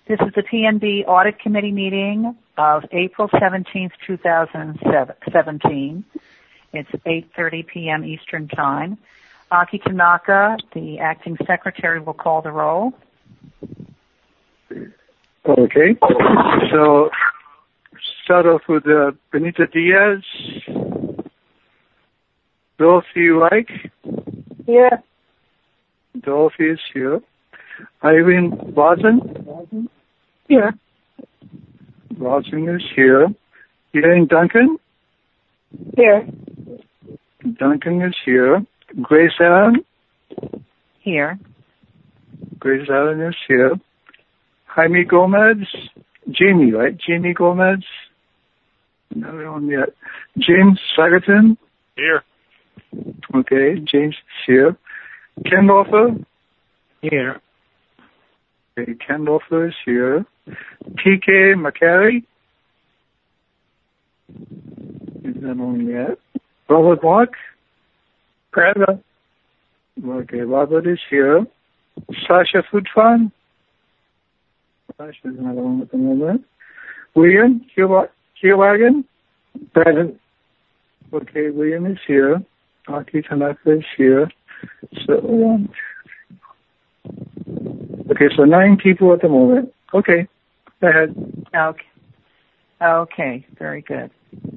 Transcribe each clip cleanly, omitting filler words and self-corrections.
This is the PNB Audit Committee meeting of April 17th, 2017. It's 8:30 p.m. Eastern Time. Aki Tanaka, the acting secretary, will call the roll. Okay. So, start off with Benita Diaz. Dorothy Reich. Here. Dorothy is here. Irene Watson. Here. Watson is here. Elaine Duncan. Here. Duncan is here. Grace Allen. Here. Grace Allen is here. Jaime Gomez. Jamie, right? Jamie Gomez. Another one yet. James Sagerton. Here. Okay, James is here. Ken Loffer. Here. Okay, Ken Loffer is here. P.K. McCary. Is that on yet? Robert Walk. Present. Okay, Robert is here. Sasha Futfan. Sasha's not on at the moment. William Kierwagen. Present. Okay, William is here. Aki Tanaka is here. So, okay, so 9 people at the moment. Okay, go ahead. Okay, very good.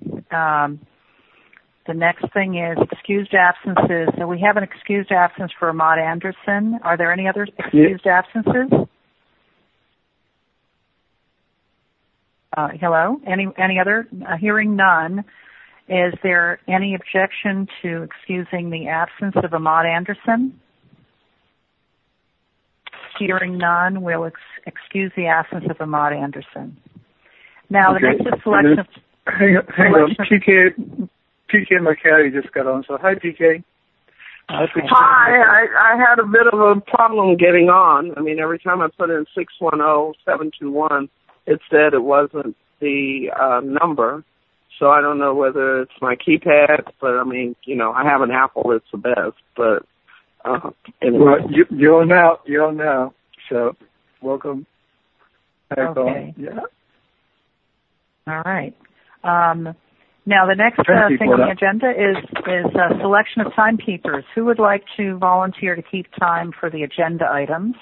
The next thing is excused absences. So we have an excused absence for Ahmad Anderson. Are there any other excused absences? Hello? Any other? Hearing none. Is there any objection to excusing the absence of Ahmad Anderson? Hearing none, we'll excuse the absence of Ahmad Anderson. Now, the next is selection of... Hang on. P.K. McCary just got on. So, hi, P.K. Hi, I had a bit of a problem getting on. I mean, every time I put in 610-721, it said it wasn't the number. So I don't know whether it's my keypad, but I mean, you know, I have an Apple, it's the best, but anyway. Well, you're now, so welcome back on. Yeah. All right. Now the next thing on the agenda is selection of timekeepers. Who would like to volunteer to keep time for the agenda items?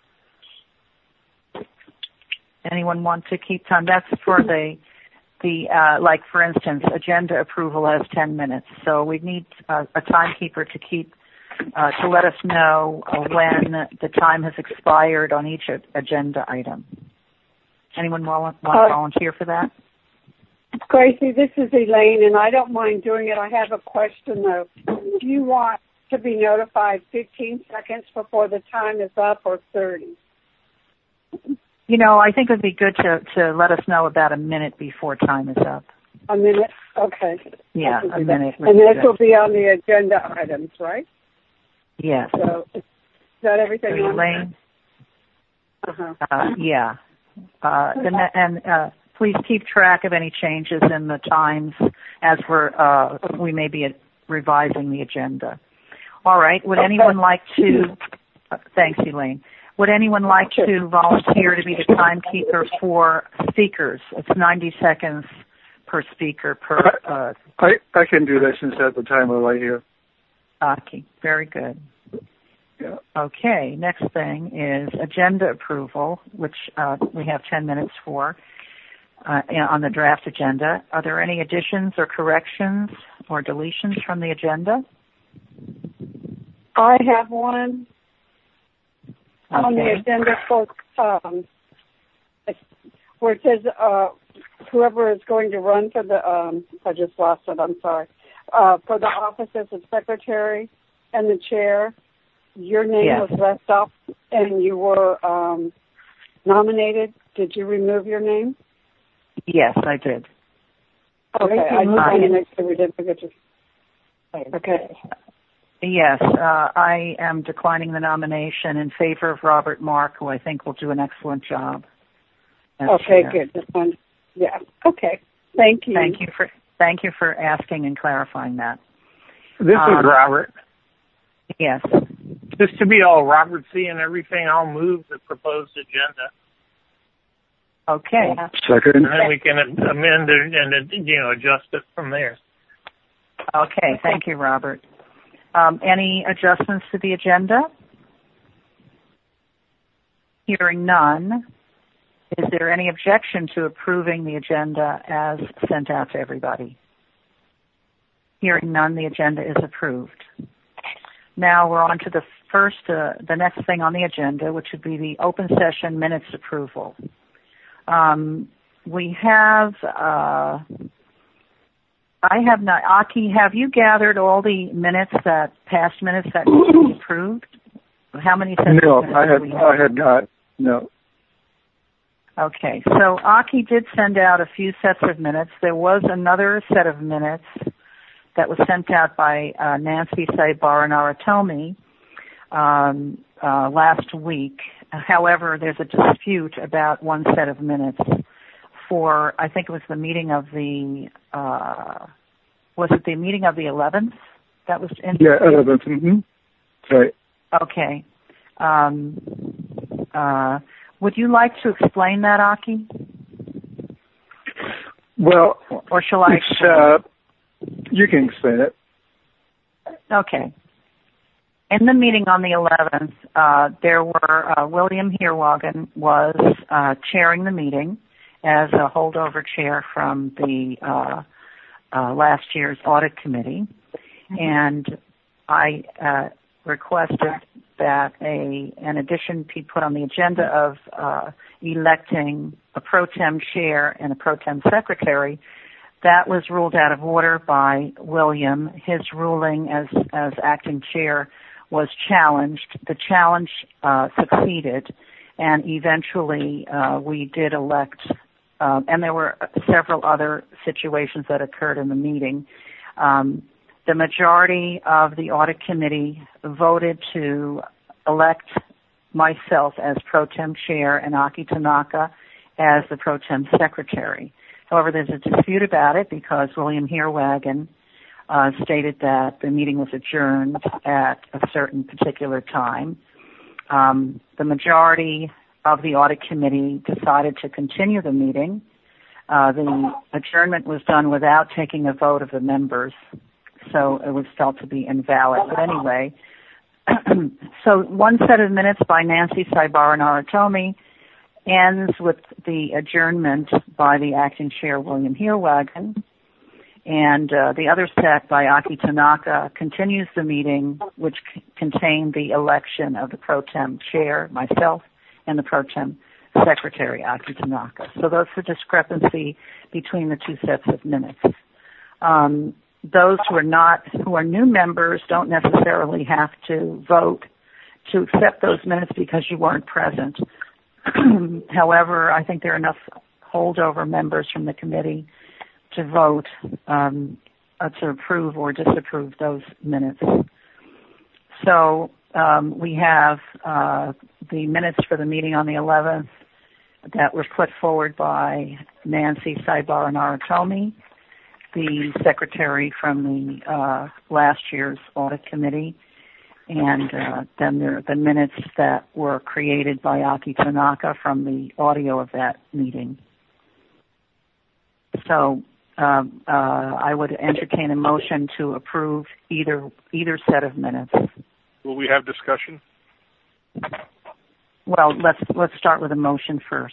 Anyone want to keep time? That's for the like, for instance, agenda approval has 10 minutes. So we need a timekeeper to keep, to let us know when the time has expired on each agenda item. Anyone want to volunteer for that? Gracie, this is Elaine, and I don't mind doing it. I have a question, though. Do you want to be notified 15 seconds before the time is up or 30? You know, I think it would be good to let us know about a minute before time is up. A minute? Okay. Yeah, a minute. And this will be on the agenda items, right? Yes. So is that everything on Elaine? Uh-huh. Yeah. Please keep track of any changes in the times as we may be revising the agenda. All right. Would anyone like to... thanks, Elaine. Would anyone like to volunteer to be the timekeeper for speakers? It's 90 seconds per speaker per... I can do that since I have the timer right here. Okay, very good. Yeah. Okay, next thing is agenda approval, which we have 10 minutes for on the draft agenda. Are there any additions or corrections or deletions from the agenda? I have one. Okay. On the agenda for where it says whoever is going to run for the I just lost it, I'm sorry. For the offices of secretary and the chair, your name was left off and you were nominated. Did you remove your name? Yes, I did. Okay, I just want to make sure we didn't forget you. Okay. Yes, I am declining the nomination in favor of Robert Mark, who I think will do an excellent job. Okay, good. This one, yeah. Okay. Thank you. Thank you for asking and clarifying that. This is Robert. Yes. Just to be all Robert-y and everything, I'll move the proposed agenda. Okay. Second. And then we can amend it and, adjust it from there. Okay. Thank you, Robert. Any adjustments to the agenda? Hearing none. Is there any objection to approving the agenda as sent out to everybody? Hearing none, the agenda is approved. Now we're on to the next thing on the agenda, which would be the open session minutes approval. We have, I have not, Aki, have you gathered all the past minutes that need to be approved? How many sets of minutes do we have? I had not, no. Okay, so Aki did send out a few sets of minutes. There was another set of minutes that was sent out by Nancy Saybar-Naratomi last week. However, there's a dispute about one set of minutes for, I think it was the meeting of the, was it the meeting of the 11th? That was in? Yeah, 11th, mm-hmm. Right. Okay. Would you like to explain that, Aki? Well, or shall I? You can explain it. Okay. In the meeting on the 11th, there were William Heerwagen was chairing the meeting as a holdover chair from the last year's audit committee, and I requested that an addition be put on the agenda of electing a pro tem chair and a pro tem secretary. That was ruled out of order by William. His ruling as acting chair was challenged. The challenge succeeded, and eventually we did elect, and there were several other situations that occurred in the meeting. The majority of the audit committee voted to elect myself as pro tem chair and Aki Tanaka as the pro tem secretary. However, there's a dispute about it because William Heerwagen stated that the meeting was adjourned at a certain particular time. The majority of the audit committee decided to continue the meeting. The adjournment was done without taking a vote of the members, so it was felt to be invalid. But anyway, so one set of minutes by Nancy Saybar-Naratomi ends with the adjournment by the acting chair, William Heerwagen, and the other set by Aki Tanaka continues the meeting, which contained the election of the pro tem chair, myself, and the pro tem secretary, Aki Tanaka. So that's the discrepancy between the two sets of minutes. Those who are new members don't necessarily have to vote to accept those minutes because you weren't present. However, I think there are enough holdover members from the committee to vote to approve or disapprove those minutes. So we have the minutes for the meeting on the 11th that were put forward by Nancy Saybar-Naratomi, the secretary from the last year's audit committee, and then there are the minutes that were created by Aki Tanaka from the audio of that meeting. So I would entertain a motion to approve either set of minutes. Will we have discussion? Well, let's start with a motion first.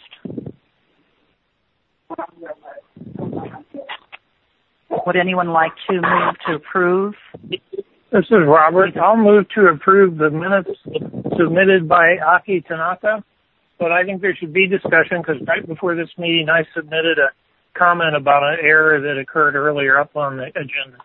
Would anyone like to move to approve? This is Robert. I'll move to approve the minutes submitted by Aki Tanaka, but I think there should be discussion because right before this meeting I submitted a comment about an error that occurred earlier up on the agenda.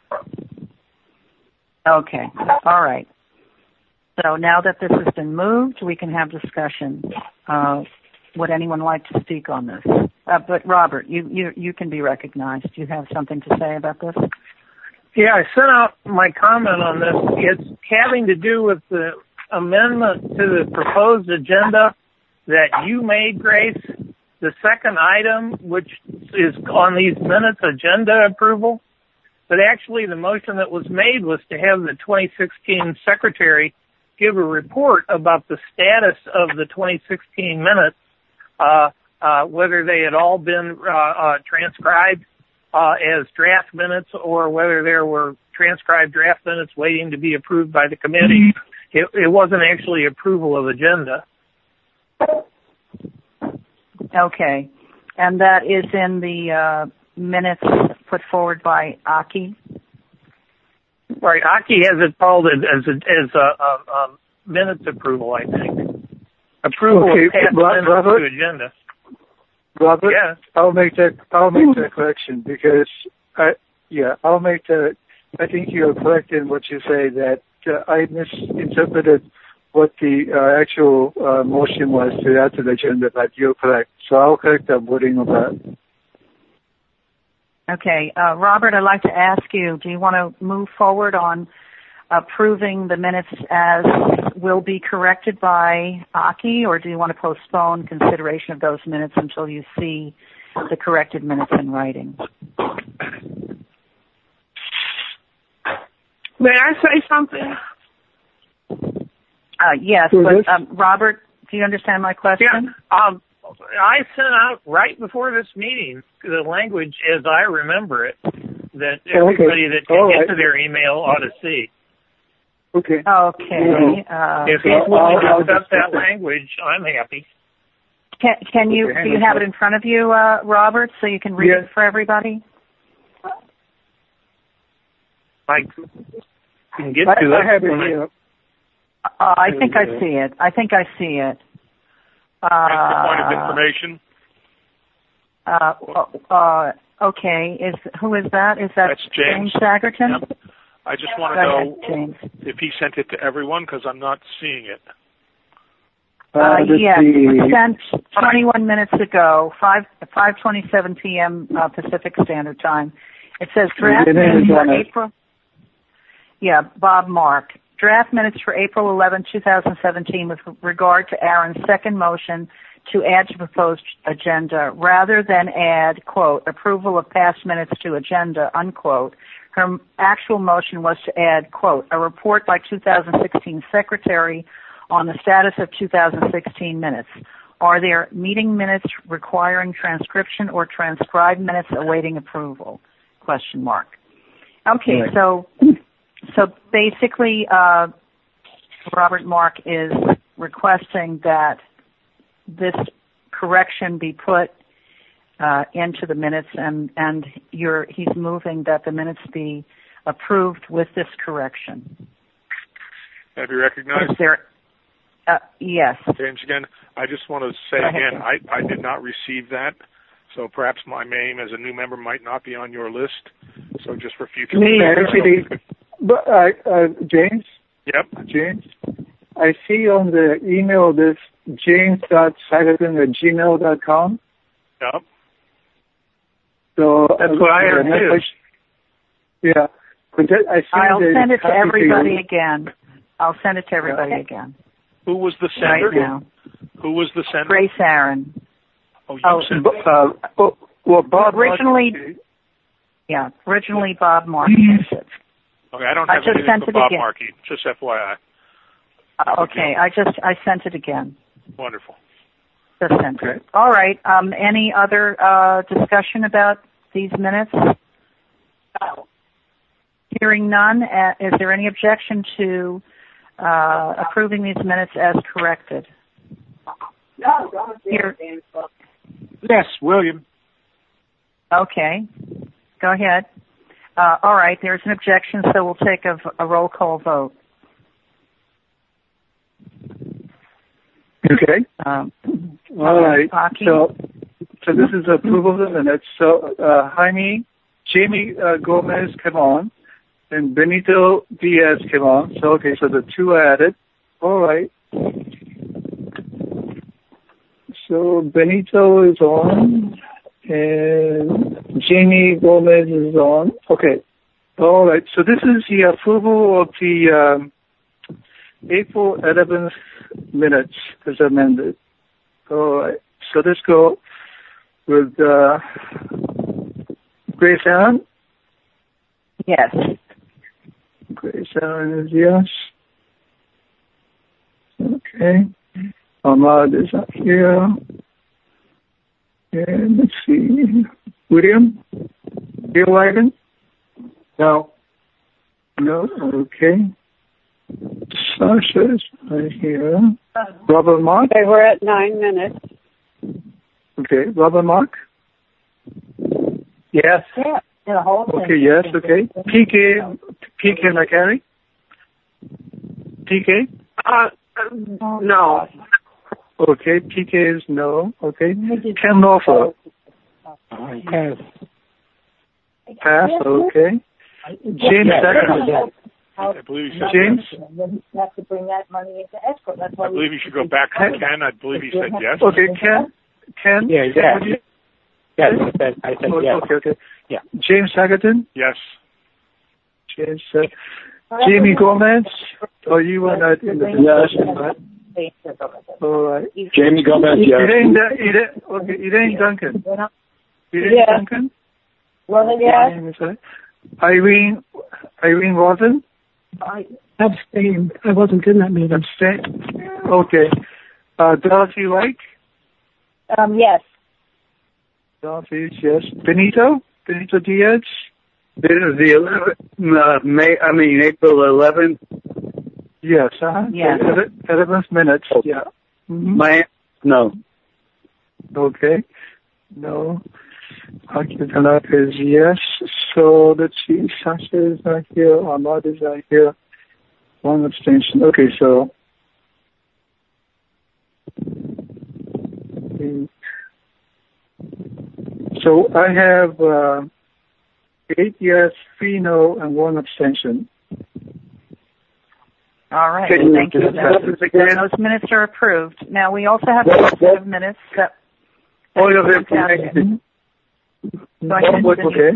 Okay. All right. So now that this has been moved, we can have discussion. Would anyone like to speak on this? But Robert, you can be recognized. Do you have something to say about this? Yeah, I sent out my comment on this. It's having to do with the amendment to the proposed agenda that you made, Grace. The second item, which is on these minutes, agenda approval. But actually the motion that was made was to have the 2016 secretary give a report about the status of the 2016 minutes. whether they had all been transcribed as draft minutes or whether there were transcribed draft minutes waiting to be approved by the committee. It wasn't actually approval of agenda. Okay. And that is in the minutes put forward by Aki? Right. Aki has it called as a minutes approval, I think. Approval of past minutes to agenda. Robert, yes. I'll make that correction because I think you are correct in what you say that I misinterpreted what the actual motion was to add to the agenda, but you're correct. So I'll correct the wording of that. Okay. Robert, I'd like to ask you, do you want to move forward on approving the minutes as will be corrected by Aki, or do you want to postpone consideration of those minutes until you see the corrected minutes in writing? May I say something? Yes, but Robert, do you understand my question? Yeah. I sent out right before this meeting the language as I remember it that everybody that can get to their email ought to see. Okay. Okay. If he's willing to accept that language, I'm happy. Can you? Do you have it in front of you, Robert, so you can read it for everybody? I can get to that. I have it here. I think I see it. Point of information. Okay. Who is that? That's James Sagerton? Yep. I just want to know if he sent it to everyone because I'm not seeing it. Yes, it was sent 21 minutes ago, 5:27 p.m. Pacific Standard Time. It says draft minutes for April. Yeah, Bob Mark. Draft minutes for April 11, 2017 with regard to Aaron's second motion to add to proposed agenda rather than add, quote, approval of past minutes to agenda, unquote. Her actual motion was to add, quote, a report by 2016 secretary on the status of 2016 minutes. Are there meeting minutes requiring transcription or transcribed minutes awaiting approval? Question mark. Okay, so basically, Robert Mark is requesting that this correction be put into the minutes, and he's moving that the minutes be approved with this correction. Have you recognized? Is there? Yes. James again. I just want to say again, I did not receive that, so perhaps my name as a new member might not be on your list. So just for future. James. Yep. James. I see on the email this james.sagerton@gmail.com. Yep. So that's what I heard too. Yeah. I'll send it to everybody again. I'll send it to everybody again. Who was the sender? Right now. Who was the sender? Grace Aaron. Oh, you sent it. Well, Bob. Originally Bob Mark. Okay, I don't have anything for Bob Markey. Just FYI. Okay, I sent it again. Wonderful. Just sent it. All right. Any other discussion about these minutes? Hearing none, is there any objection to approving these minutes as corrected? Here. Yes, William. Okay. Go ahead. All right, there's an objection, so we'll take a roll call vote. Okay. All right. So this is approval of the minutes. So Jamie Gomez came on, and Benito Diaz came on. So so the two are added. All right. So Benito is on, and Jamie Gomez is on. Okay. All right. So this is the approval of the April 11th minutes as amended. All right. So let's go with Grace Allen. Yes. Grace Allen is yes. Okay. Ahmad is up here. And let's see. William? Bill Wagon? No. No? Okay. Sasha's right here. Robert Mark? Okay, we're at 9 minutes. Okay. Robert Mark? Yes. Yeah. The whole thing. Okay, yes, okay. PK McCary? PK? No. Okay, PK is no. Okay. Ken Lawford? Pass. Pass, okay. James Sackerton? I believe he said James? Then you have to bring that money into escrow. That's why I believe you should go back to Ken. I believe he said yes. Okay, Ken? Yeah. Yes, I said yes. Okay. Yeah. James Sackerton? Yes. James, Jamie Gomez? Oh, you were not in the discussion, right? All right. Jamie Gomez, yes. Elaine Duncan. Yes. Duncan? Well, yes. Irene Watson? I abstained. I wasn't in that meeting. Abstain? Okay. Dorothy Lake? Yes. Dorothy is yes. Benito Diaz? This is the 11th, April 11th. Yes, Yes. 11 minutes, yeah. Mm-hmm. No. Okay. No. Tanaka is yes. So let's see. Sasha is not here. Ahmad is not here. One abstention. Okay, so. So I have 8 yes, 3 no, and 1 abstention. All right. Thank you. Those minutes are approved. Now, we also have a set of minutes that... All of them. Okay.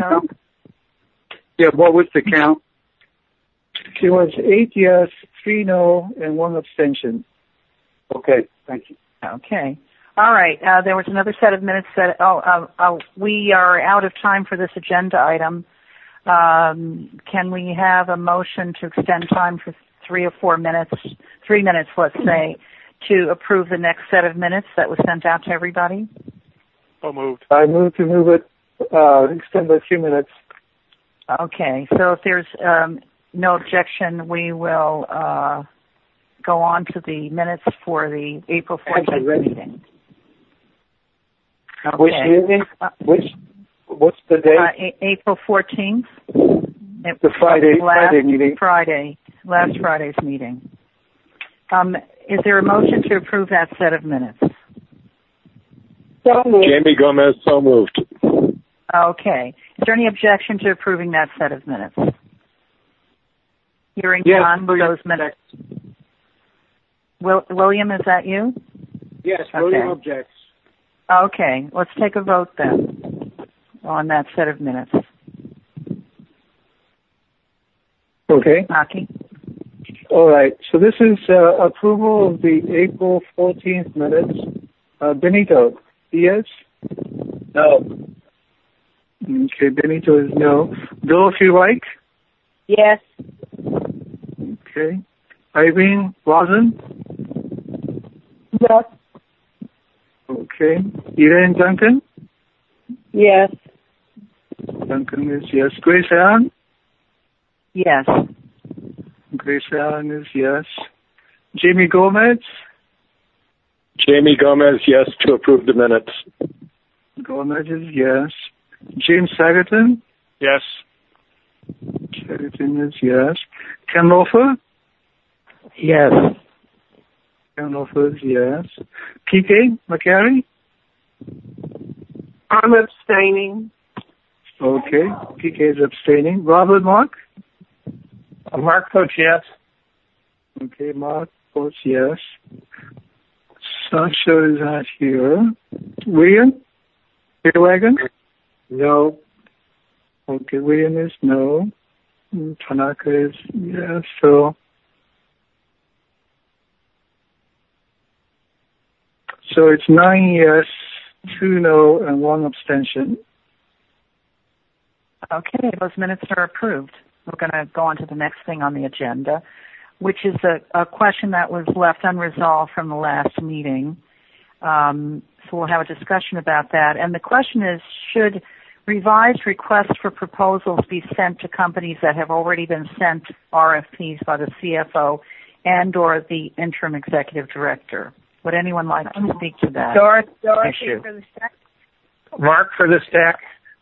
Yeah, what was the count? It was 8 yes, 3 no, and 1 abstention. Okay, thank you. Okay. All right. There was another set of minutes that... we are out of time for this agenda item. Can we have a motion to extend time for 3 or 4 minutes, 3 minutes, let's say, to approve the next set of minutes that was sent out to everybody? So moved. I move to move it, extend by a few minutes. Okay. So if there's no objection, we will go on to the minutes for the April 14th meeting. Okay. Which meeting? What's the date? April 14th. The Friday meeting. Last Friday's meeting. Is there a motion to approve that set of minutes? So moved. Jamie Gomez, so moved. Okay. Is there any objection to approving that set of minutes? Hearing none, those minutes. William, is that you? Yes, Okay. William objects. Okay. Let's take a vote then on that set of minutes. Okay. Aki? All right. So this is approval of the April 14th minutes. Benito, yes? No. Okay, Benito is no. Bill, if you like? Yes. Okay. Irene Rosen? Yes. Okay. Elaine Duncan? Yes. Duncan is yes. Grace Allen? Yes. Grace Allen is yes. Jamie Gomez? Jamie Gomez, yes, to approve the minutes. Gomez is yes. James Sackerton? Yes. Sackerton is yes. Ken Lawford? Yes. Ken Lawford is yes. PK McCary? I'm abstaining. Okay. PK is abstaining. Robert Mark? Mark votes yes. Okay, Mark votes yes. Sasha is not here. William? Wagon? No. Okay, William is no. Tanaka is yes. So it's 9 yes, 2 no, and 1 abstention. Okay, those minutes are approved. We're going to go on to the next thing on the agenda, which is a question that was left unresolved from the last meeting. So we'll have a discussion about that. And the question is, should revised requests for proposals be sent to companies that have already been sent RFPs by the CFO and or the interim executive director? Would anyone like to speak to that issue? For the stack. Mark for the stack.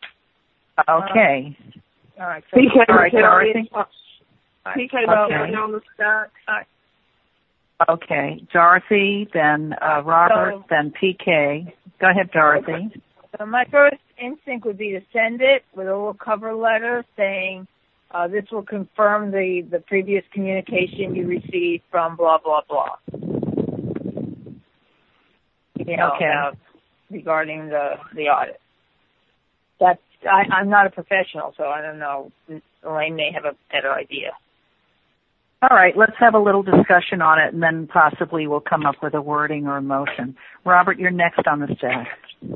Okay. All right. PK, Dorothy. PK on the stack. Okay, Dorothy, then Robert, then PK. Go ahead, Dorothy. So my first instinct would be to send it with a little cover letter saying, this will confirm the previous communication you received from blah, blah, blah. Regarding the audit. I'm not a professional, so I don't know. Elaine may have a better idea. All right, let's have a little discussion on it, and then possibly we'll come up with a wording or a motion. Robert, you're next on the stack.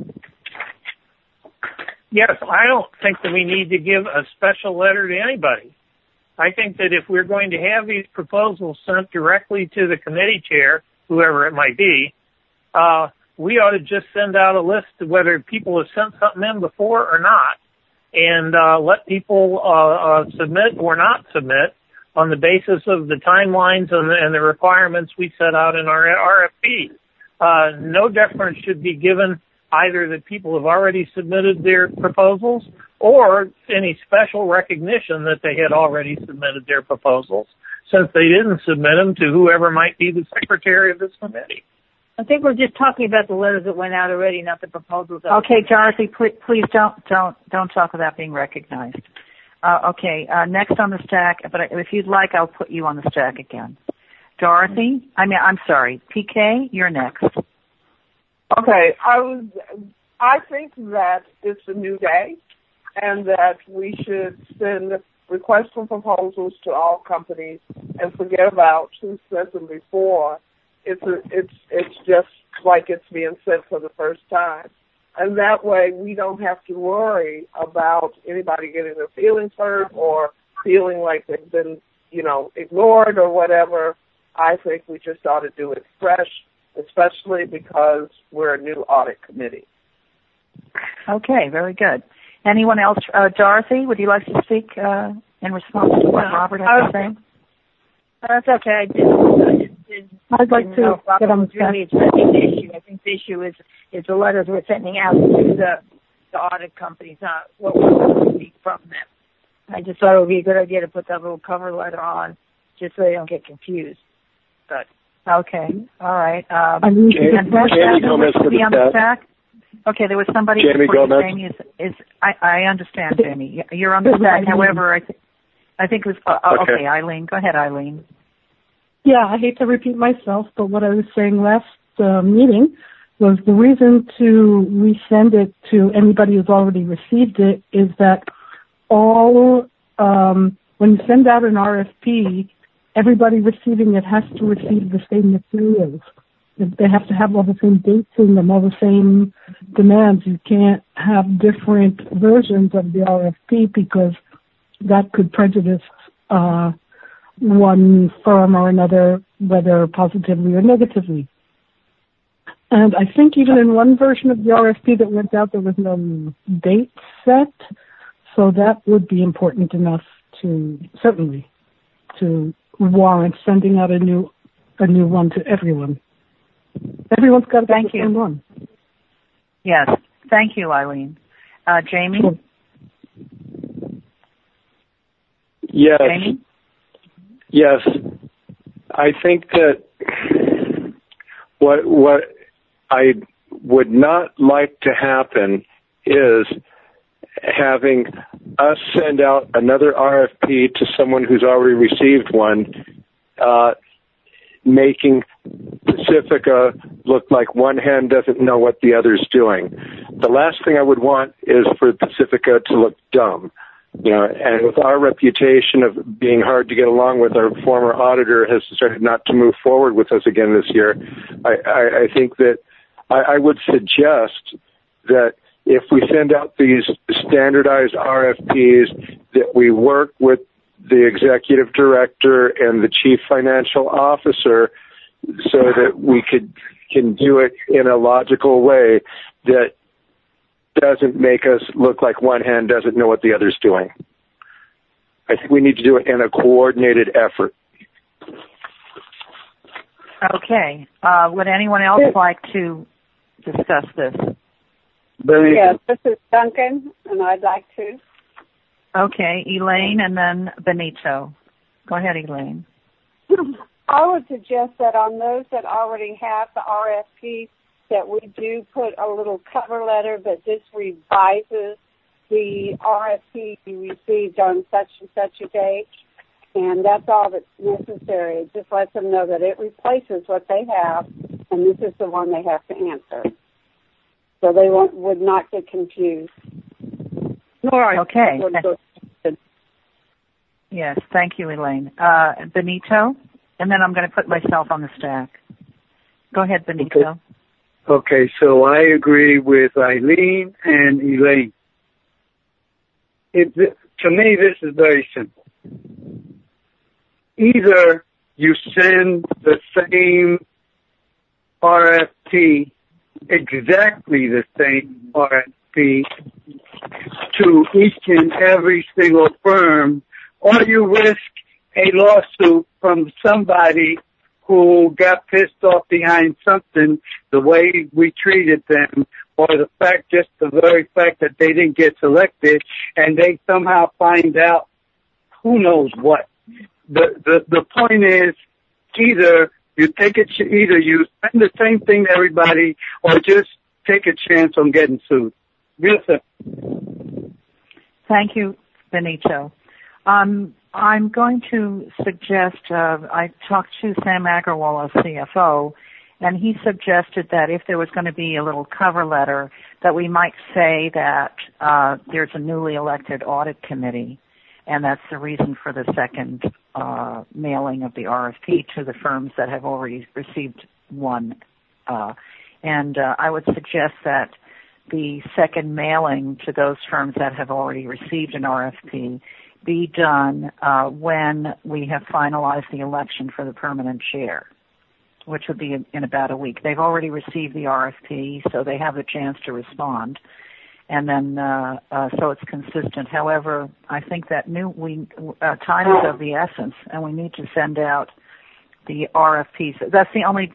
Yes, I don't think that we need to give a special letter to anybody. I think that if we're going to have these proposals sent directly to the committee chair, whoever it might be, we ought to just send out a list of whether people have sent something in before or not, and let people submit or not submit on the basis of the timelines and the requirements we set out in our RFP. No deference should be given either that people have already submitted their proposals or any special recognition that they had already submitted their proposals, since they didn't submit them to whoever might be the secretary of this committee. I think we're just talking about the letters that went out already, not the proposals. Okay, Dorothy, please don't talk without being recognized. Okay, next on the stack, but if you'd like, I'll put you on the stack again. Dorothy, I'm sorry, PK, you're next. Okay, I think that it's a new day and that we should send requests for proposals to all companies and forget about who sent them before. It's just like it's being sent for the first time. And that way we don't have to worry about anybody getting their feelings hurt or feeling like they've been, ignored or whatever. I think we just ought to do it fresh, especially because we're a new audit committee. Okay, very good. Anyone else? Dorothy, would you like to speak in response to what Robert had to say? That's okay. I'd like to get on the stack. Really addressing the issue. I think the issue is the letters we're sending out to the audit companies, not what we're receiving from them. I just thought it would be a good idea to put that little cover letter on, just so they don't get confused. But okay, all right. Jamie Gomez for the stack. Okay, there was somebody. Jamie Gomez. Jamie I understand, Jamie. You're on the stack. However, I think it was okay. Eileen, go ahead, Eileen. Yeah, I hate to repeat myself, but what I was saying last meeting was the reason to resend it to anybody who's already received it is that when you send out an RFP, everybody receiving it has to receive the same materials. They have to have all the same dates in them, all the same demands. You can't have different versions of the RFP because that could prejudice one firm or another, whether positively or negatively. And I think even in one version of the RFP that went out, there was no date set, so that would be important enough to warrant sending out a new one to everyone. Everyone's got to get the same one. Yes, thank you, Eileen. Jamie. Sure. Yes. Jamie? Yes. I think that what I would not like to happen is having us send out another RFP to someone who's already received one, making Pacifica look like one hand doesn't know what the other's doing. The last thing I would want is for Pacifica to look dumb. And with our reputation of being hard to get along with, our former auditor has decided not to move forward with us again this year. I think that I would suggest that if we send out these standardized RFPs, that we work with the executive director and the chief financial officer so that we could can do it in a logical way that doesn't make us look like one hand doesn't know what the other's doing. I think we need to do it in a coordinated effort. Okay. Would anyone else like to discuss this? Yes, this is Duncan, and I'd like to. Okay, Elaine and then Benito. Go ahead, Elaine. I would suggest that on those that already have the RFP, that we do put a little cover letter that this revises the RFP you received on such and such a date, and that's all that's necessary. It just lets them know that it replaces what they have, and this is the one they have to answer. So they would not get confused. Okay. Yes, thank you, Elaine. Benito, and then I'm going to put myself on the stack. Go ahead, Benito. Okay, so I agree with Eileen and Elaine. To me, this is very simple. Either you send the same RFP, exactly the same RFP, to each and every single firm, or you risk a lawsuit from somebody who got pissed off behind something, the way we treated them, or the very fact that they didn't get selected, and they somehow find out who knows what. The point is, either you spend the same thing to everybody, or just take a chance on getting sued. Real simple. Thank you, Benito. I'm going to suggest, I talked to Sam Agarwal, our CFO, and he suggested that if there was going to be a little cover letter, that we might say that there's a newly elected audit committee, and that's the reason for the second mailing of the RFP to the firms that have already received one. And I would suggest that the second mailing to those firms that have already received an RFP be done when we have finalized the election for the permanent chair, which would be in about a week. They've already received the RFP, so they have a chance to respond. And then, so it's consistent. However, I think that time is of the essence, and we need to send out the RFPs. That's the only,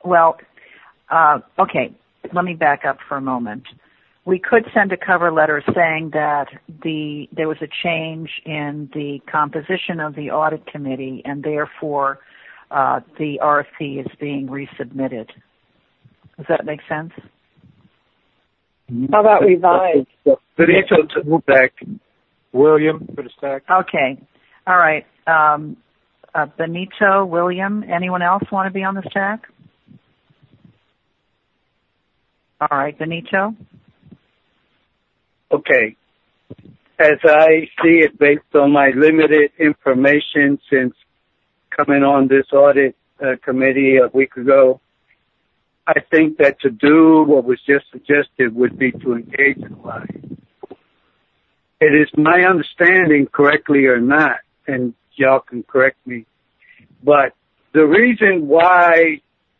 okay, let me back up for a moment. We could send a cover letter saying that there was a change in the composition of the audit committee, and therefore the RFP is being resubmitted. Does that make sense? How about revised? Benito to move back. William for the stack. Okay. All right. Benito, William, anyone else want to be on the stack? All right, Benito. Okay. As I see it, based on my limited information since coming on this audit committee a week ago, I think that to do what was just suggested would be to engage the client. It is my understanding, correctly or not, and y'all can correct me, but the reason why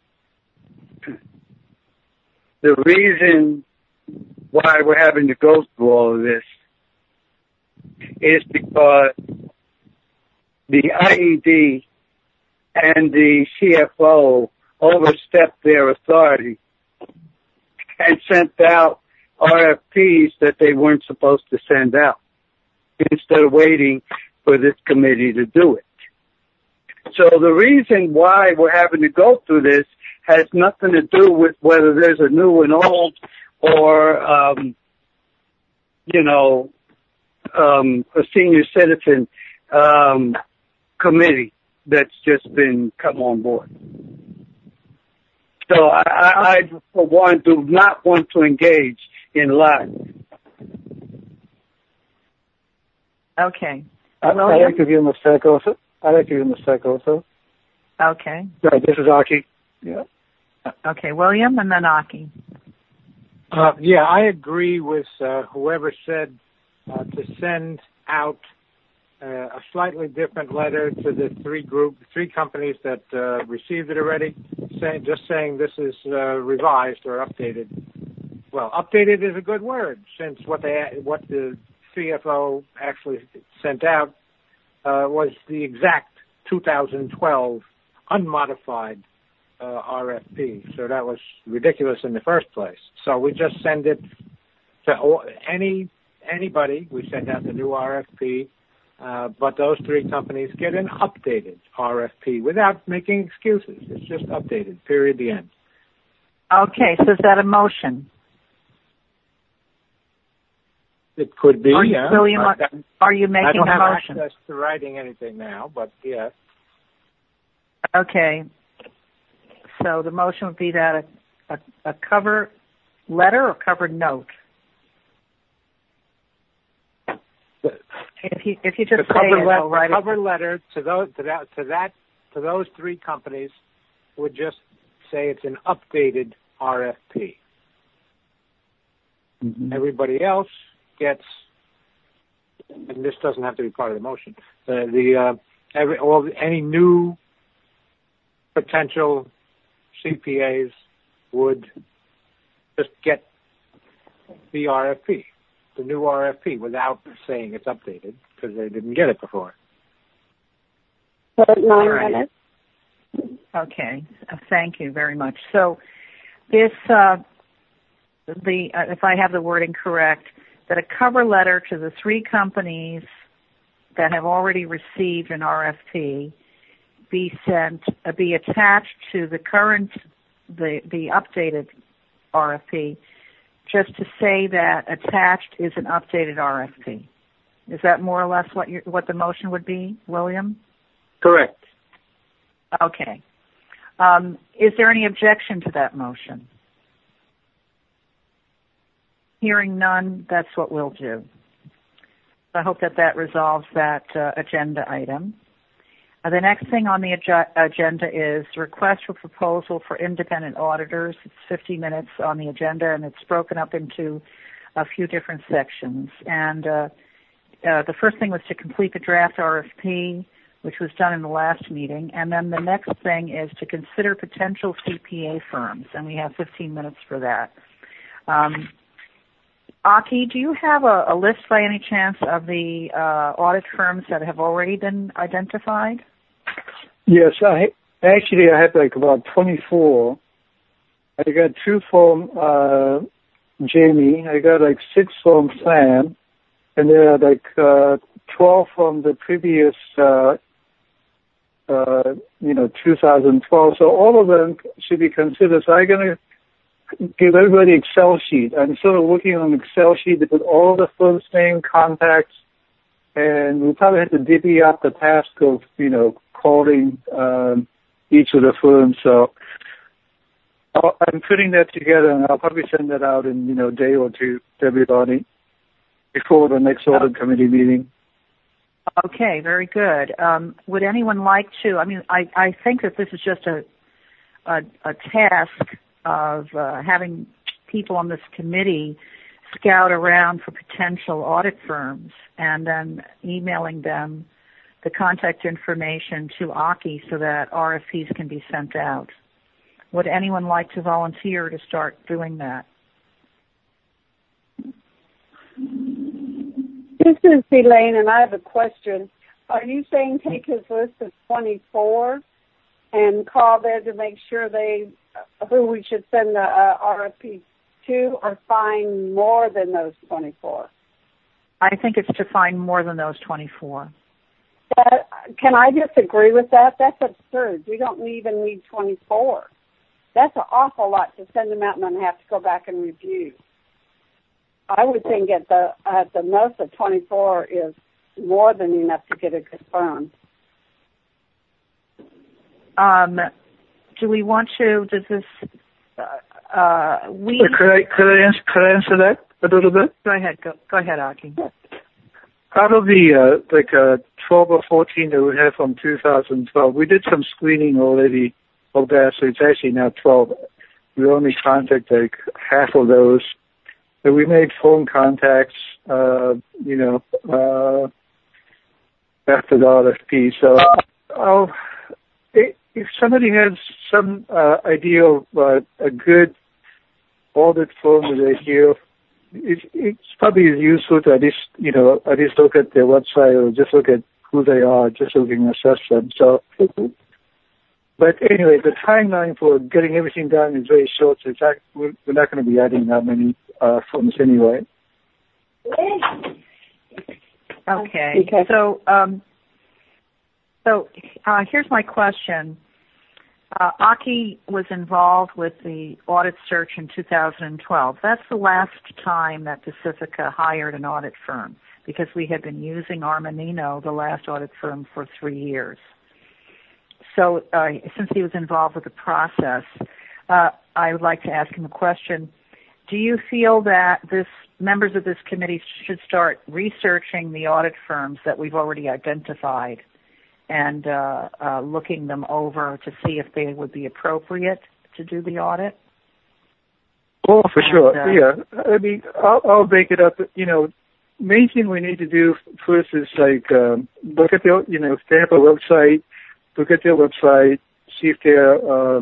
we're having to go through all of this is because the IED and the CFO overstepped their authority and sent out RFPs that they weren't supposed to send out instead of waiting for this committee to do it. So the reason why we're having to go through this has nothing to do with whether there's a new and old or, a senior citizen committee that's just been come on board. So I for one, do not want to engage in lies. Okay. I'd like to give him a sec also. Okay. Right, this is Aki. Yeah. Okay, William, and then Aki. I agree with whoever said to send out a slightly different letter to the three companies that received it already, saying this is revised or updated. Well, updated is a good word, since what the CFO actually sent out was the exact 2012 unmodified RFP. So that was ridiculous in the first place. So we just send it to anybody. We send out the new RFP, but those three companies get an updated RFP without making excuses. It's just updated, period, the end. Okay, so is that a motion? It could be, yeah. William, are you making a motion? I don't have access to writing anything now, but yes. Okay. So the motion would be that a cover letter or cover note? If you just say it, cover letter to those three companies would just say it's an updated RFP. Mm-hmm. Everybody else gets, and this doesn't have to be part of the motion. Any new potential CPAs would just get the RFP, the new RFP, without saying it's updated because they didn't get it before. 9 minutes. Okay, thank you very much. So this, if I have the wording correct, that a cover letter to the three companies that have already received an RFP be attached to the the updated RFP, just to say that attached is an updated RFP. Is that more or less what the motion would be, William? Correct. Okay. Is there any objection to that motion? Hearing none, that's what we'll do. I hope that resolves that agenda item. The next thing on the agenda is request for proposal for independent auditors. It's 50 minutes on the agenda, and it's broken up into a few different sections. And the first thing was to complete the draft RFP, which was done in the last meeting. And then the next thing is to consider potential CPA firms, and we have 15 minutes for that. Aki, do you have a list by any chance of the audit firms that have already been identified? Yes, I have like about 24. I got 2 from Jamie. I got like 6 from Sam, and there are like 12 from the previous 2012. So all of them should be considered. So I'm gonna give everybody Excel sheet. I'm sort of working on an Excel sheet to put all the first name, contacts, and we probably have to divvy up the task of, calling each of the firms. So I'm putting that together, and I'll probably send that out in, a day or two to everybody before the next audit committee meeting. Okay, very good. Would anyone like to, I think that this is just a task of having people on this committee scout around for potential audit firms and then emailing them the contact information to Aki so that RFPs can be sent out. Would anyone like to volunteer to start doing that? This is Elaine, and I have a question. Are you saying take his list of 24 and call there to make sure who we should send the RFP to, or find more than those 24? I think it's to find more than those 24. Can I disagree with that? That's absurd. We don't even need 24. That's an awful lot to send them out and then have to go back and review. I would think at the most of 24 is more than enough to get a good firm. Do we want to? Does this? Could I answer that a little bit? Go ahead. Go ahead, Aki. Out of the 12 or 14 that we have from 2012, we did some screening already of that, so it's actually now 12. We only contacted half of those. But we made phone contacts, after the RFP. So if somebody has some idea of a good audit firm that they hear, it's probably useful to at least look at their website or just look at who they are, just so we can assess them. So, but anyway, the timeline for getting everything done is very short. So we're not going to be adding that many firms anyway. Okay. So here's my question. Aki was involved with the audit search in 2012. That's the last time that Pacifica hired an audit firm, because we had been using Armanino, the last audit firm, for 3 years. So since he was involved with the process, I would like to ask him a question. Do you feel that members of this committee should start researching the audit firms that we've already identified and looking them over to see if they would be appropriate to do the audit? Oh, for sure. Yeah. I mean, I'll break it up. Main thing we need to do first is look at their, if they have a website, look at their website, see if they're,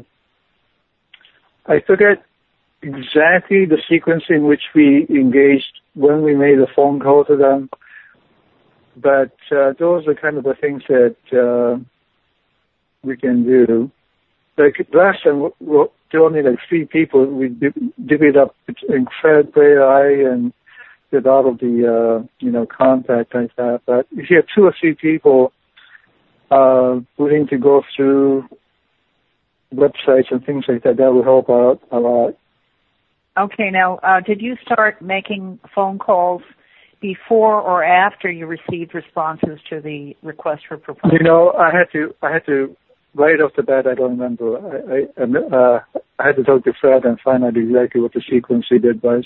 I forget exactly the sequence in which we engaged when we made a phone call to them. But those are kind of the things that we can do. Like last time, there were only 3 people. We divvied up between Fred, Bray, and did all of the, contact like that. But if you have 2 or 3 people willing to go through websites and things like that, that will help out a lot. Okay. Now, did you start making phone calls before or after you received responses to the request for proposal? I had to right off the bat. I don't remember. I had to talk to Fred and find out exactly what the sequence he did was.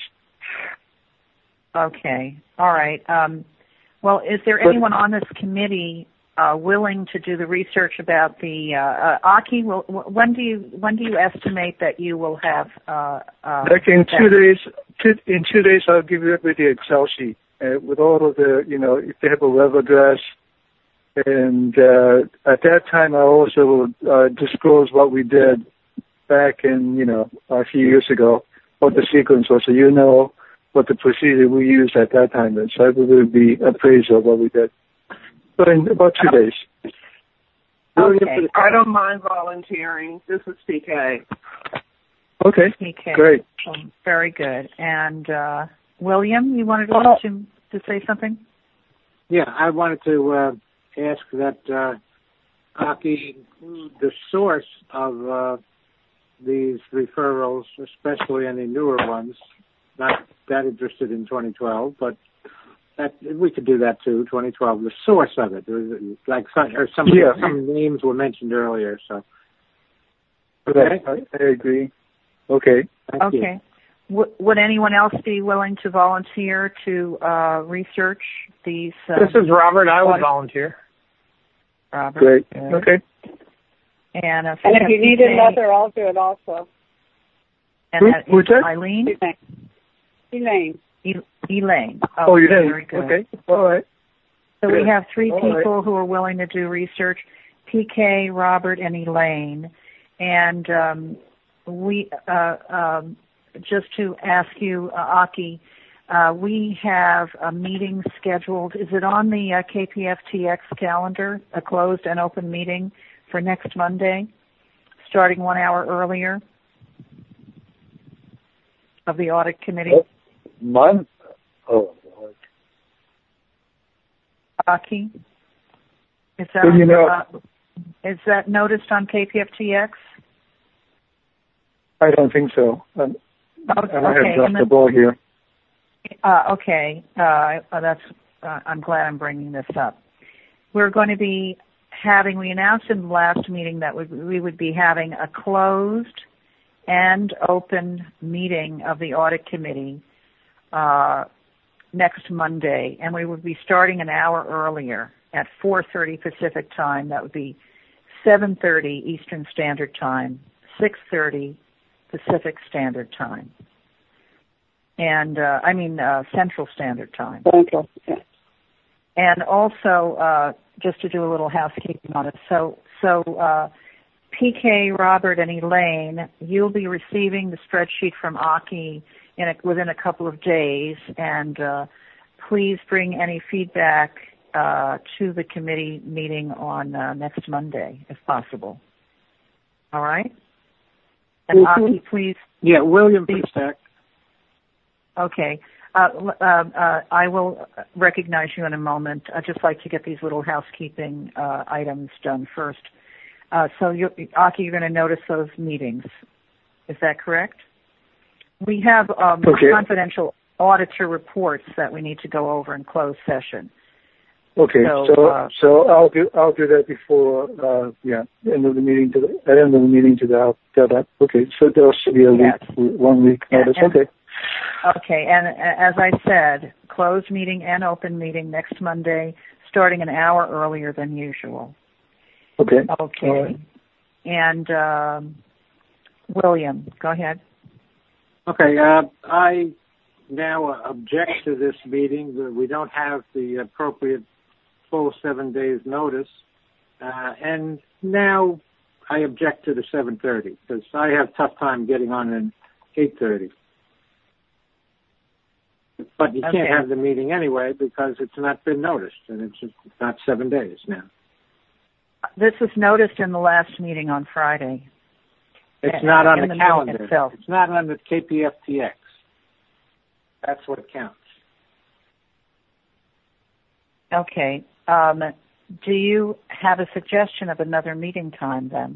Okay. All right. Well, is there anyone on this committee willing to do the research about the Aki? When do you estimate that you will have? Like in 2 days. In 2 days, I'll give you the Excel sheet with all of the, if they have a web address, and at that time I also will disclose what we did back in, a few years ago, what the sequence was, so what the procedure we used at that time is. So it will be appraisal of what we did. So in about 2 days. Okay. I don't mind volunteering. This is PK. Okay. PK. Great. Very good. And William, you wanted to say something? Yeah, I wanted to ask that Aki include the source of these referrals, especially any newer ones. Not that interested in 2012, but we could do that too. 2012, the source of it, some names were mentioned earlier. So, okay, I agree. Okay. Thank you. Would anyone else be willing to volunteer to research these? This is Robert. I would volunteer. Robert. Great. Okay. And if you need another, I'll do it also. And who's that? Eileen? Elaine. Elaine. Oh, Elaine. Very good. Okay. All right. So good. We have 3 All people right. who are willing to do research: PK, Robert, and Elaine. And we just to ask you, Aki, we have a meeting scheduled. Is it on the KPFTX calendar, a closed and open meeting for next Monday, starting 1 hour earlier, of the audit committee? Oh, Lord. Aki? Is that, is that noticed on KPFTX? I don't think so. I have dropped the ball here. Okay. I'm glad I'm bringing this up. We're going to be we announced in the last meeting that we would be having a closed and open meeting of the audit committee next Monday, and we would be starting an hour earlier at 4:30 Pacific time. That would be 7:30 Eastern Standard Time, 6:30 Pacific Standard Time, and Central Standard Time. Central, yeah. And also, just to do a little housekeeping on it, so PK, Robert, and Elaine, you'll be receiving the spreadsheet from Aki within a couple of days, and please bring any feedback to the committee meeting on next Monday, if possible. All right? And Aki, please. Yeah, William Pistak. Okay. I will recognize you in a moment. I'd just like to get these little housekeeping items done first. So, Aki, you're going to notice those meetings. Is that correct? We have confidential auditor reports that we need to go over in closed session. Okay, so I'll do that before end of the meeting to that. Okay, so there should be a week, 1 week notice. Okay. Okay, and as I said, closed meeting and open meeting next Monday, starting an hour earlier than usual. Okay. Okay. Right. And William, go ahead. Okay, I now object to this meeting. We don't have the appropriate full 7 days notice, and now I object to the 7:30 because I have tough time getting on at 8:30. But you can't have the meeting anyway because it's not been noticed, and it's just not 7 days now. This was noticed in the last meeting on Friday. It's not on the calendar. Itself. It's not on the KPFTX. That's what counts. Okay. Do you have a suggestion of another meeting time then?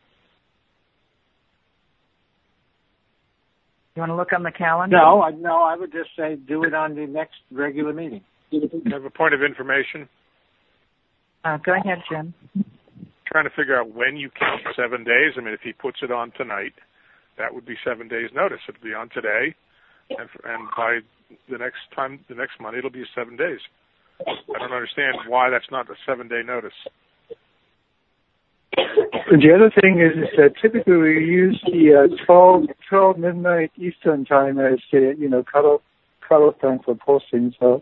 You want to look on the calendar? No, I would just say do it on the next regular meeting. You have a point of information? Go ahead, Jim. Trying to figure out when you count 7 days. I mean, if he puts it on tonight, that would be 7 days notice. It would be on today, and by the next Monday, it'll be 7 days. I don't understand why that's not a 7 day notice. The other thing is that typically we use the 12 midnight Eastern time as the cutoff time for posting. So.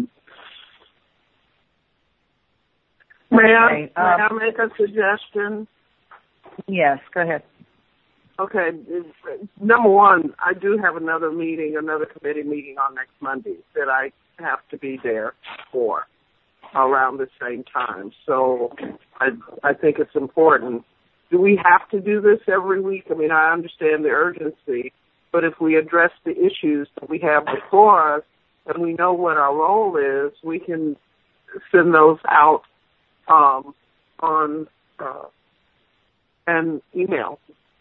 May I make a suggestion? Yes, go ahead. Okay. Number one, I do have another committee meeting on next Monday that I have to be there for around the same time. So I think it's important. Do we have to do this every week? I mean, I understand the urgency, but if we address the issues that we have before us and we know what our role is, we can send those out on an email.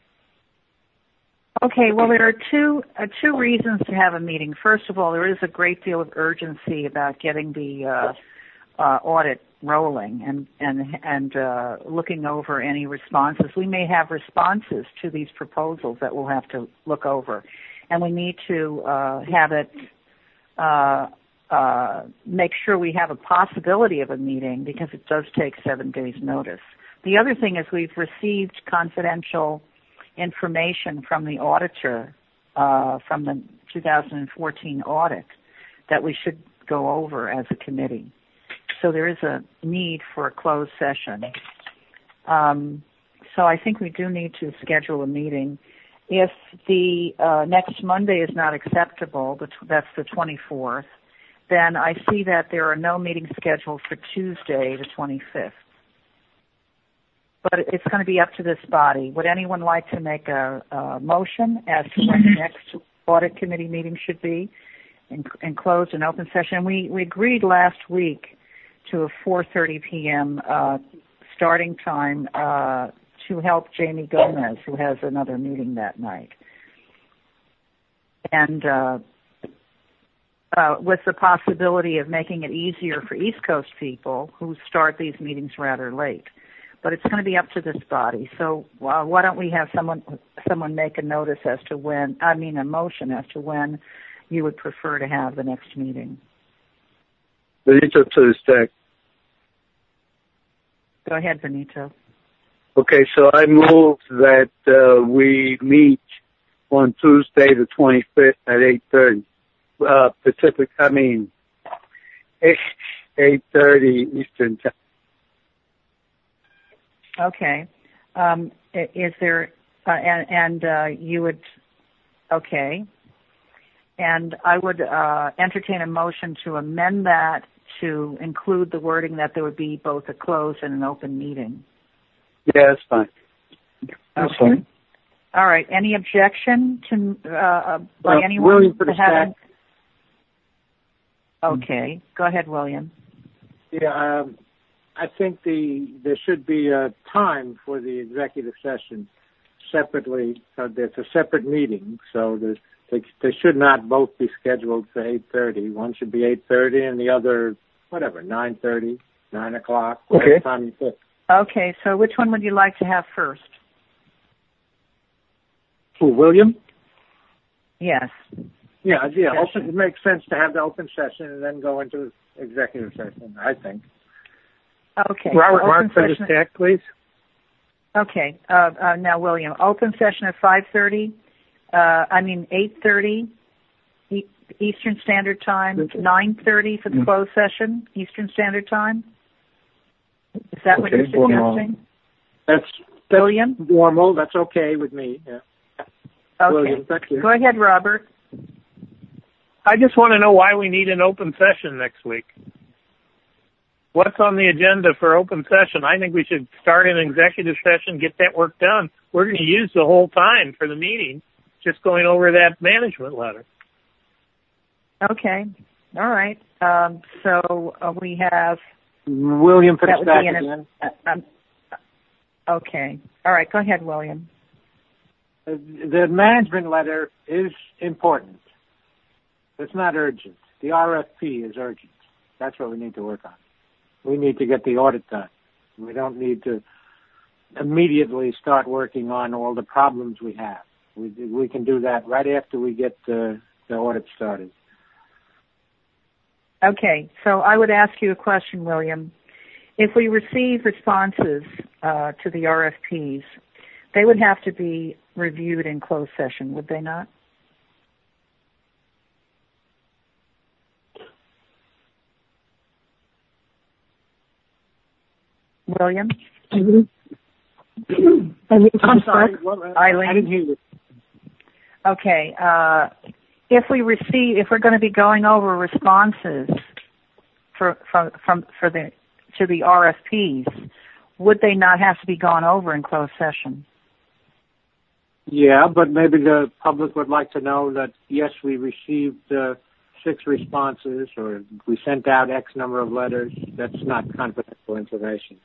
Okay, well, there are two reasons to have a meeting. First of all, there is a great deal of urgency about getting the audit rolling and looking over any responses. We may have responses to these proposals that we'll have to look over, and we need to have it make sure we have a possibility of a meeting because it does take 7 days notice. The other thing is we've received confidential information from the auditor from the 2014 audit that we should go over as a committee. So there is a need for a closed session. So I think we do need to schedule a meeting. If the next Monday is not acceptable, that's the 24th, then I see that there are no meetings scheduled for Tuesday, the 25th. But it's going to be up to this body. Would anyone like to make a motion as to when the next audit committee meeting should be in closed and open session? We agreed last week to a 4:30 p.m. Starting time to help Jamie Gomez, who has another meeting that night. And with the possibility of making it easier for East Coast people who start these meetings rather late. But it's going to be up to this body. So why don't we have someone make a notice as to a motion as to when you would prefer to have the next meeting. Benito Pistak. Go ahead, Benito. Okay, so I move that we meet on Tuesday the 25th at 8:30 Pacific. 8:30 Eastern time. Okay. Is there, you would, okay. And I would entertain a motion to amend that to include the wording that there would be both a closed and an open meeting. Yeah, that's fine. That's fine. All right. Any objection to by anyone? William for the stack. Okay. Go ahead, William. Yeah, I think there should be a time for the executive session separately. It's a separate meeting, so they should not both be scheduled for 8:30. One should be 8:30 and the other, 9:30, 9 o'clock, whatever time you pick. Okay, so which one would you like to have first? Who, William? Yes. Yeah. It makes sense to have the open session and then go into executive session, I think. Okay. Robert, mark for the stack, please. Okay. Now, William, open session at 8:30 Eastern Standard Time, 9:30 for the closed session, Eastern Standard Time. Is that what you're suggesting? That's William? Normal. That's okay with me. Yeah. Okay. William, thank you. Go ahead, Robert. I just want to know why we need an open session next week. What's on the agenda for open session? I think we should start an executive session, get that work done. We're going to use the whole time for the meeting, just going over that management letter. Okay. All right. So we have... William for the stack again. Okay. All right. Go ahead, William. The management letter is important. It's not urgent. The RFP is urgent. That's what we need to work on. We need to get the audit done. We don't need to immediately start working on all the problems we have. We can do that right after we get the audit started. Okay, so I would ask you a question, William. If we receive responses to the RFPs, they would have to be reviewed in closed session, would they not? William? I'm sorry, Eileen. I didn't hear you. Okay. If we're going to be going over responses to the RFPs, would they not have to be gone over in closed session? Yeah, but maybe the public would like to know that, yes, we received 6 responses or we sent out X number of letters. That's not confidential information.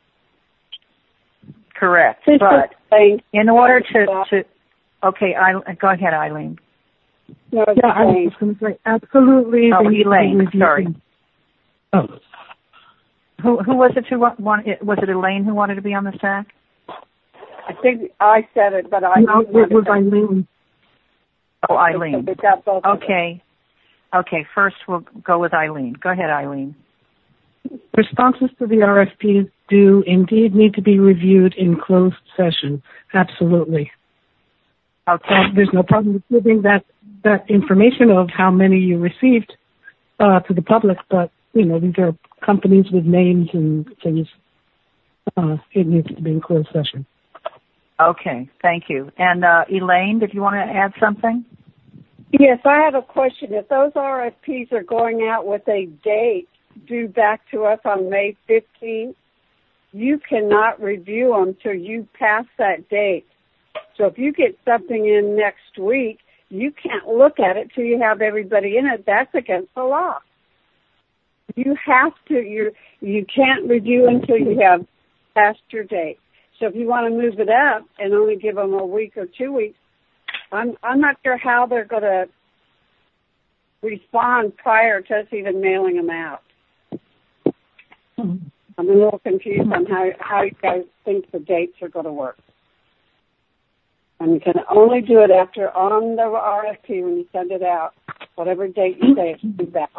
Correct. But in order to okay, go ahead, Eileen. No, yeah, I was going to say, absolutely. Oh, Elaine, sorry. Oh. Who was it was it Elaine who wanted to be on the stack? I think I said it, but I... No, it was Eileen. Oh, Eileen. Okay. Okay, first we'll go with Eileen. Go ahead, Eileen. Responses to the RFPs do indeed need to be reviewed in closed session. Absolutely. Okay. There's no problem with giving that information of how many you received to the public, but, these are companies with names and things. It needs to be in closed session. Okay, thank you. And Elaine, did you want to add something? Yes, I have a question. If those RFPs are going out with a date due back to us on May 15th, you cannot review them till you pass that date. So if you get something in next week, you can't look at it till you have everybody in it. That's against the law. You have to, you can't review until you have passed your date. So if you want to move it up and only give them a week or 2 weeks, I'm not sure how they're going to respond prior to us even mailing them out. I'm a little confused on how you guys think the dates are going to work. And you can only do it after on the RFP when you send it out, whatever date you say it's due back.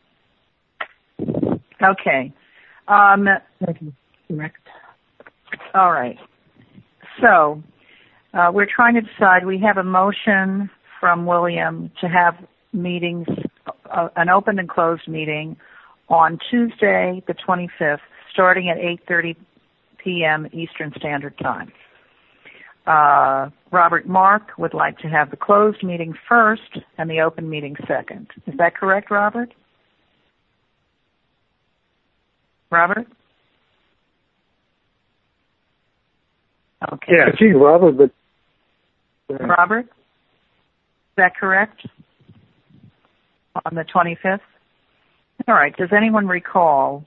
Okay. Correct. All right. So we're trying to decide. We have a motion from William to have meetings, an open and closed meeting on Tuesday, the 25th, starting at 8:30 p.m. Eastern Standard Time. Robert Mark would like to have the closed meeting first and the open meeting second. Is that correct, Robert? Robert? Okay. Yeah, I see Robert, but... Robert? Is that correct? On the 25th? All right. Does anyone recall?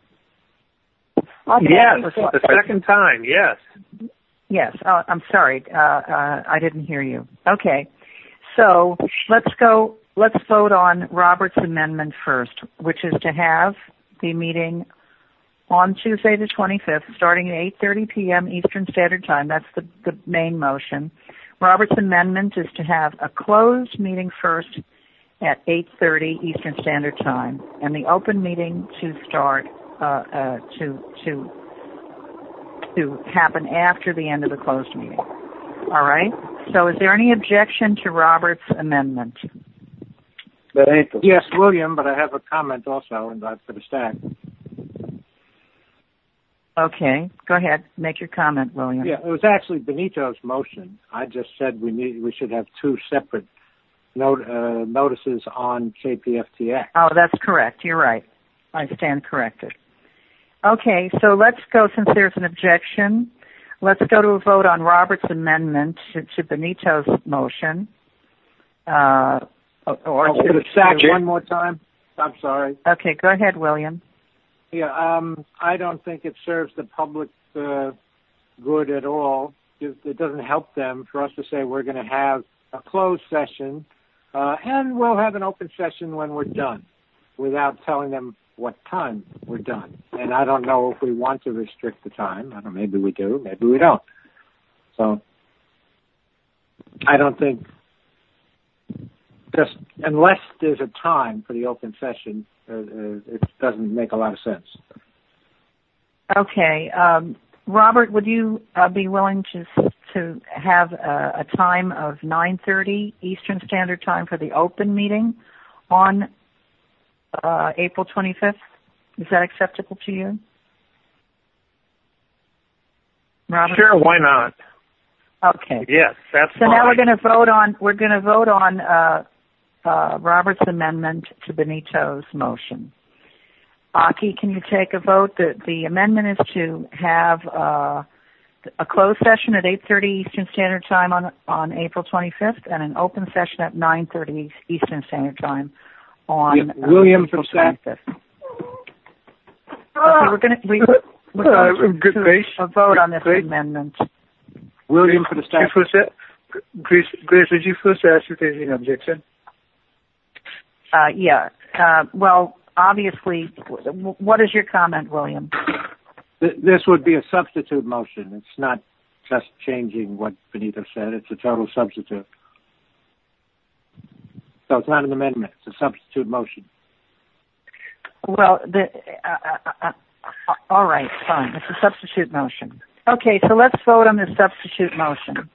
Yes, the second time, yes. Yes. Oh, I'm sorry. I didn't hear you. Okay. So let's vote on Robert's amendment first, which is to have the meeting on Tuesday the 25th, starting at 8:30 p.m. Eastern Standard Time. That's the main motion. Robert's amendment is to have a closed meeting first at 8:30 Eastern Standard Time, and the open meeting to start to happen after the end of the closed meeting. All right? So is there any objection to Robert's amendment? Yes, William, but I have a comment also for the stack. Okay. Go ahead. Make your comment, William. Yeah, it was actually Benito's motion. I just said we should have two separate notices on KPFTX. Oh, that's correct. You're right. I stand corrected. Okay, so let's go, since there's an objection, let's go to a vote on Robert's amendment to Benito's motion. Or to the stack one more time. I'm sorry. Okay, go ahead, William. Yeah, I don't think it serves the public good at all. It doesn't help them for us to say we're going to have a closed session and we'll have an open session when we're done without telling them what time we're done. And I don't know if we want to restrict the time. I don't know, maybe we do, maybe we don't. So I don't think, just unless there's a time for the open session, it doesn't make a lot of sense. Okay. Robert, would you be willing to have a time of 9:30 Eastern Standard Time for the open meeting on April 25th? Is that acceptable to you? Robert? Sure, why not? Okay. Yes, that's so fine. Now we're going to vote on Robert's amendment to Benito's motion. Aki, can you take a vote? The amendment is to have a closed session at 8:30 Eastern Standard Time on April 25th and an open session at 9:30 Eastern Standard Time on William April from 25th. Okay, we're going to vote on this amendment. William for the staff. Grace, would you first ask if there's an objection? Yeah. Well, obviously, what is your comment, William? This would be a substitute motion. It's not just changing what Benito said. It's a total substitute. So it's not an amendment. It's a substitute motion. Well, all right, fine. It's a substitute motion. Okay, so let's vote on the substitute motion.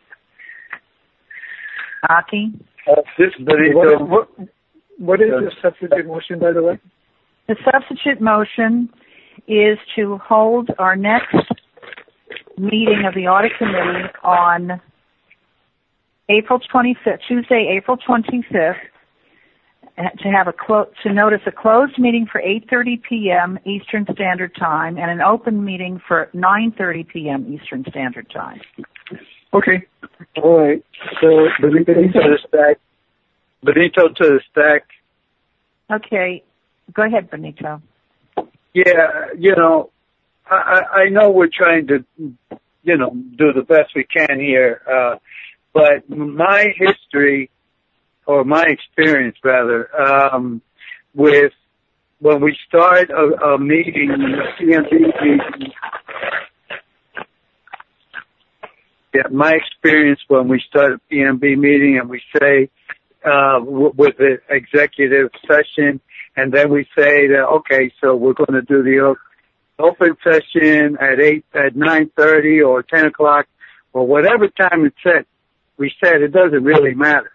Aki? This Benito. What is the substitute motion, by the way? The substitute motion is to hold our next meeting of the audit committee on April 25th, Tuesday, April 25th, to have to notice a closed meeting for 8:30 p.m. Eastern Standard Time and an open meeting for 9:30 p.m. Eastern Standard Time. Okay. All right. So Benito to the stack. Benito to the stack. Okay. Go ahead, Benito. Yeah, I know we're trying to, do the best we can here, but my history, or my experience rather, with when we start a meeting, a PMB meeting, my experience when we start a PMB meeting and we say, with the executive session, and then we say that, okay, so we're going to do the open session at 9:30 or 10 o'clock or whatever time it's set. We said it doesn't really matter.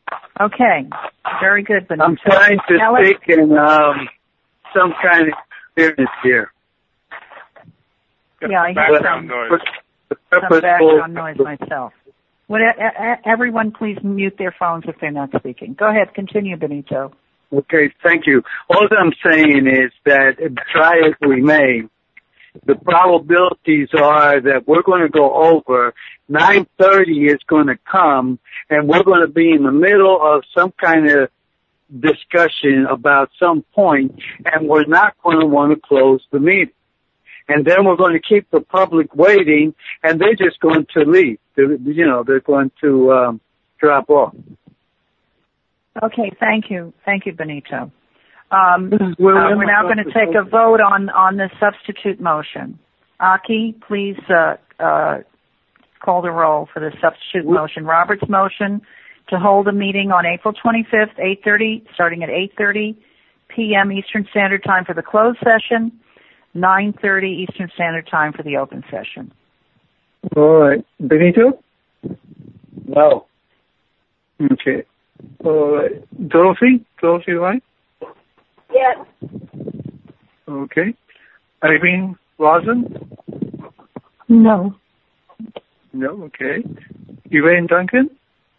Okay, very good, Benito. I'm trying to think in some kind of interference here. Yeah, I hear some background noise myself. Everyone please mute their phones if they're not speaking. Go ahead, continue, Benito. Okay, thank you. All I'm saying is that try as we may, the probabilities are that we're going to go over. 9:30 is going to come, and we're going to be in the middle of some kind of discussion about some point, and we're not going to want to close the meeting. And then we're going to keep the public waiting, and they're just going to leave. They're going to drop off. Okay, thank you. Thank you, Benito. We're now going to take a vote on the substitute motion. Aki, please call the roll for the substitute motion. Robert's motion to hold a meeting on April 25th, starting at 8:30 p.m. Eastern Standard Time for the closed session, 9:30 Eastern Standard Time for the open session. All right. Benito? No. Okay. All right. Dorothy, right? Yes. Okay. Irene Rosen? No. No, okay. Elaine Duncan?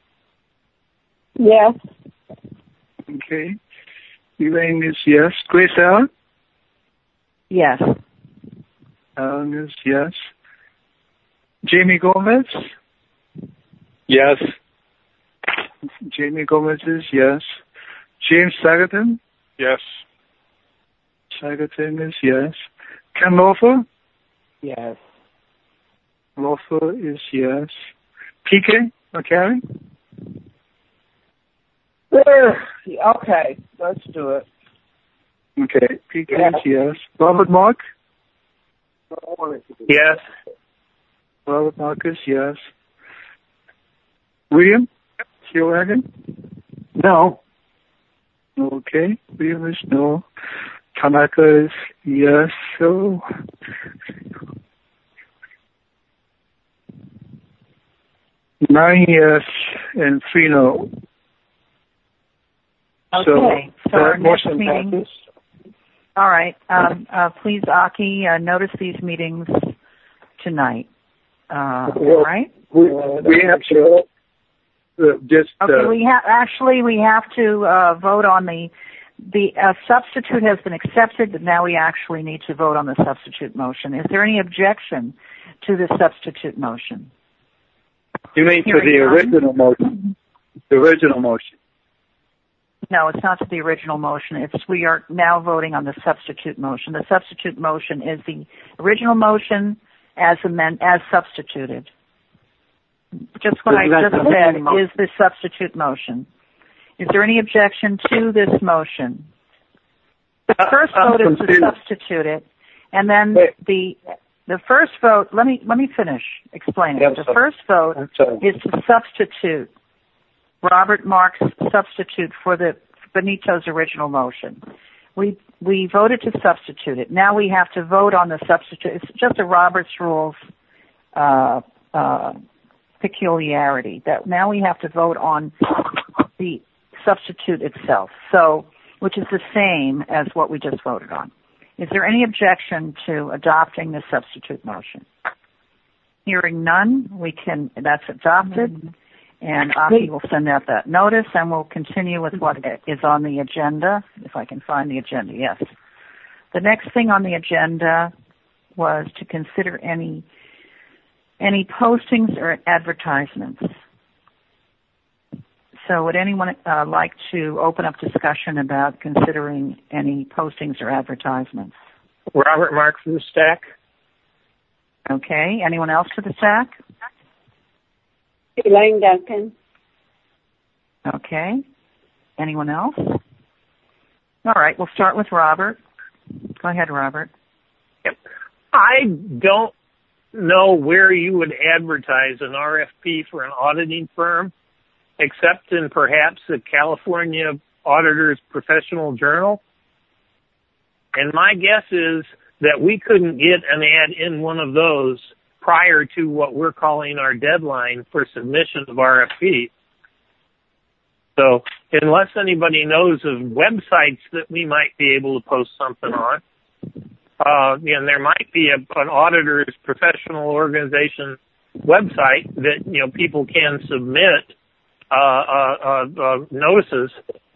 Yes. Okay. Elaine is yes. Grace Allen? Yes. Allen is yes. Jamie Gomez? Yes. Jamie Gomez is yes. James Sagaton? Yes. Sagaton is yes. Ken Loeffler? Yes. Loeffler is yes. PK McCarry? Okay, let's do it. Okay, PK is yes. Robert Mark? Yes. Robert Marcus, yes. William Keelhagen? No. Okay, William is no. Tanaka is yes, so... Nine yes and 3 no. Okay, so our next motion meeting... passes. All right. Please, Aki, notice these meetings tonight. All right? We have to just... Okay, we have to vote on the substitute has been accepted, but now we actually need to vote on the substitute motion. Is there any objection to the substitute motion? You mean to the original motion? The original motion. No, it's not to the original motion. We are now voting on the substitute motion. The substitute motion is the original motion as substituted. Just what I just said is the substitute motion. Is there any objection to this motion? The first vote is to substitute it, and then the first vote. Let me finish explaining. The first vote is to substitute Robert Mark's substitute for the Benito's original motion. We voted to substitute it. Now we have to vote on the substitute. It's just a Robert's Rules peculiarity that now we have to vote on the substitute itself. So, which is the same as what we just voted on. Is there any objection to adopting the substitute motion? Hearing none, that's adopted. And Aki will send out that notice, and we'll continue with what is on the agenda, if I can find the agenda, yes. The next thing on the agenda was to consider any postings or advertisements. So would anyone like to open up discussion about considering any postings or advertisements? Robert Mark for the stack. Okay. Anyone else for the stack? Elaine Duncan. Okay. Anyone else? All right. We'll start with Robert. Go ahead, Robert. Yep. I don't know where you would advertise an RFP for an auditing firm, except in perhaps the California Auditor's Professional Journal. And my guess is that we couldn't get an ad in one of those prior to what we're calling our deadline for submission of RFP. So unless anybody knows of websites that we might be able to post something on, and there might be an auditor's professional organization website that, people can submit notices